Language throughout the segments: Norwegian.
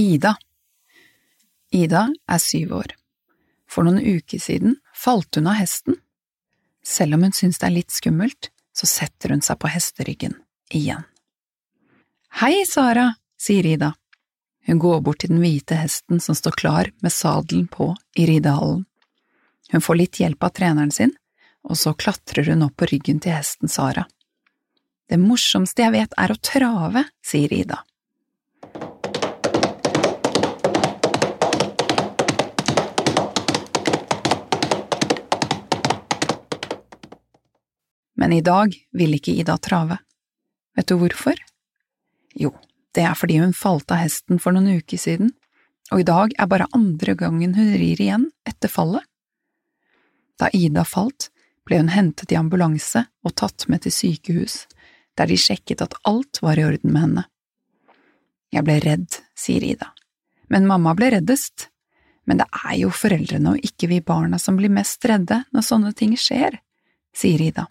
Ida. Ida 7 år. For noen uker siden falt hun av hesten. Selv om hun synes det litt skummelt, så setter hun seg på hesteryggen igjen. Hei, Sara, sier Ida. Hun går bort til den hvite hesten som står klar med sadelen på i ridehallen. Hun får litt hjelp av treneren sin, og så klatrer hun opp på ryggen til hesten Sara. Det morsomste jeg vet å trave, sier Ida. Men i dag vil ikke Ida trave. Vet du hvorfor? Jo, det fordi hun falt av hesten for noen uker siden, og i dag bare andre gangen hun rir igjen etter fallet. Da Ida falt, ble hun hentet i ambulanse og tatt med til sykehus, der de sjekket at alt var i orden med henne. Jeg ble redd, sier Ida. Men mamma ble reddest. Men det jo foreldrene og ikke vi barna som blir mest redde når sånne ting skjer, sier Ida.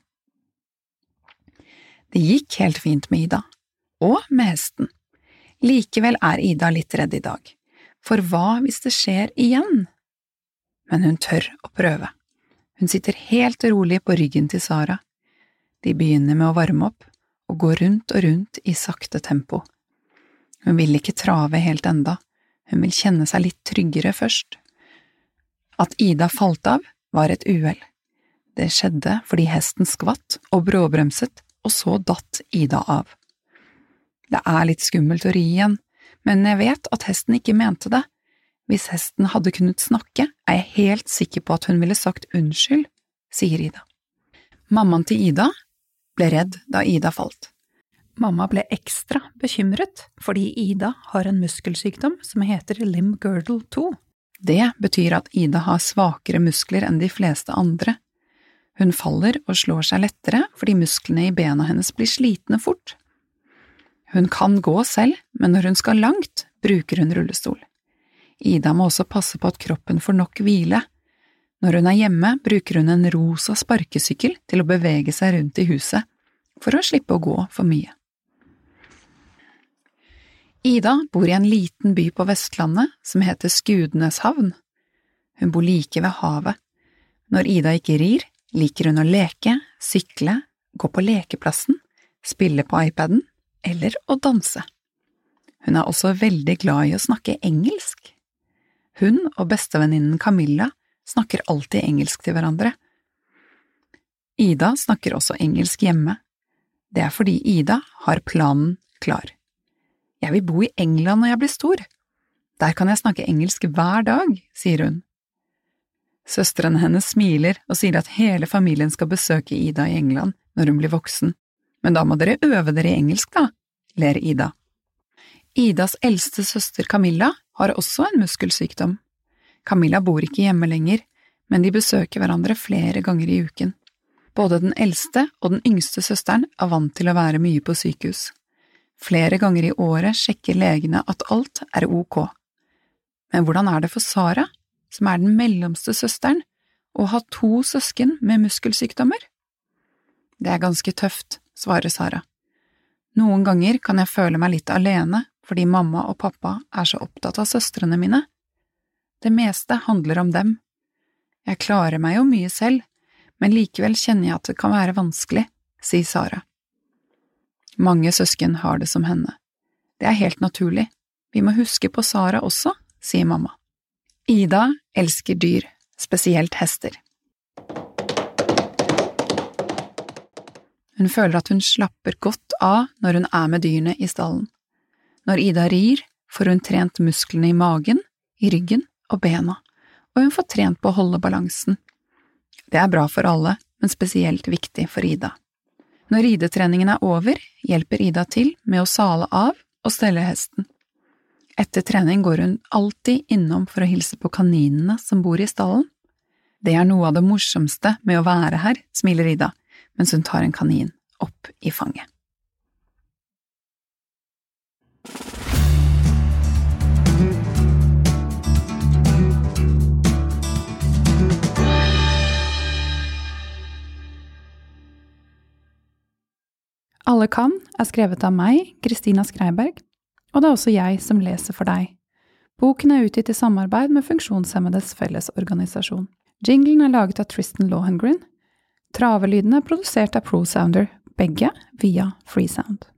Det gikk helt fint med Ida, og med hesten. Likevel Ida litt redd i dag, for hva hvis det skjer igjen? Men hun tør å prøve. Hun sitter helt rolig på ryggen til Sara. De begynner med å varme opp, og gå rundt og rundt i sakte tempo. Hun vil ikke trave helt enda, hun vil kjenne seg litt tryggere først. At Ida falt av var et uhell. Det skjedde fordi hesten skvatt og bråbremset, og så datt Ida av. Det litt skummelt å ri igjen, men jeg vet at hesten ikke mente det. Hvis hesten hadde kunnet snakke, jeg helt sikker på at hun ville sagt unnskyld, sier Ida. Mammaen til Ida ble redd da Ida falt. Mamma ble ekstra bekymret fordi Ida har en muskelsykdom som heter limb girdle 2. Det betyr at Ida har svakere muskler enn de fleste andre. Hun faller og slår seg lettere fordi musklene i bena hennes blir slitne fort. Hun kan gå selv, men når hun skal langt, bruker hun rullestol. Ida må også passe på at kroppen får nok hvile. Når hun hjemme, bruker hun en rosa sparkesykkel til å bevege seg rundt i huset, for å slippe å gå for mye. Ida bor i en liten by på Vestlandet som heter Skudeneshavn. Hun bor like ved havet. Når Ida ikke rir, liker hun å leke, sykle, gå på lekeplassen, spille på iPaden eller å danse. Hun også veldig glad i å snakke engelsk. Hun og bestevenninnen Camilla snakker alltid engelsk til hverandre. Ida snakker også engelsk hjemme. Det fordi Ida har planen klar. Jeg vil bo i England når jeg blir stor. Der kan jeg snakke engelsk hver dag, sier hun. Søstrene hennes smiler og sier at hele familien skal besøke Ida i England når hun blir voksen. Men da må dere øve dere i engelsk da, ler Ida. Idas eldste søster Camilla har også en muskelsykdom. Camilla bor ikke hjemme lenger, men de besøker hverandre flere ganger i uken. Både den eldste og den yngste søsteren vant til å være mye på sykehus. Flere ganger i året sjekker legene at alt ok. Men hvordan det for Sara, som den mellomste søsteren, å ha 2 søsken med muskelsykdommer? Det ganske tøft, svarer Sara. Noen ganger kan jeg føle meg litt alene, fordi mamma og pappa så opptatt av søstrene mine. Det meste handler om dem. Jeg klarer meg jo mye selv, men likevel kjenner jeg at det kan være vanskelig, sier Sara. Mange søsken har det som henne. Det helt naturlig. Vi må huske på Sara også, sier mamma. Ida elsker dyr, spesielt hester. Hun føler at hun slapper godt av når hun med dyrene i stallen. Når Ida rir, får hun trent musklene i magen, i ryggen og bena, og hun får trent på å holde balansen. Det bra for alle, men spesielt viktig for Ida. Når ridetreningen over, hjelper Ida til med å sale av og stelle hesten. Etter trening går hun alltid innom for å hilse på kaninene som bor i stallen. Det noe av det morsomste med å være her, smiler Ida, mens hun tar en kanin opp i fanget. Alle kan skrevet av meg, Kristina Skreiberg, og det også jeg som leser for deg. Boken utgitt i samarbeid med Funksjonshemmedes Fellesorganisasjon. Jinglen laget av Tristan Lohengrin. Travelydene produsert av ProSounder, begge via Freesound.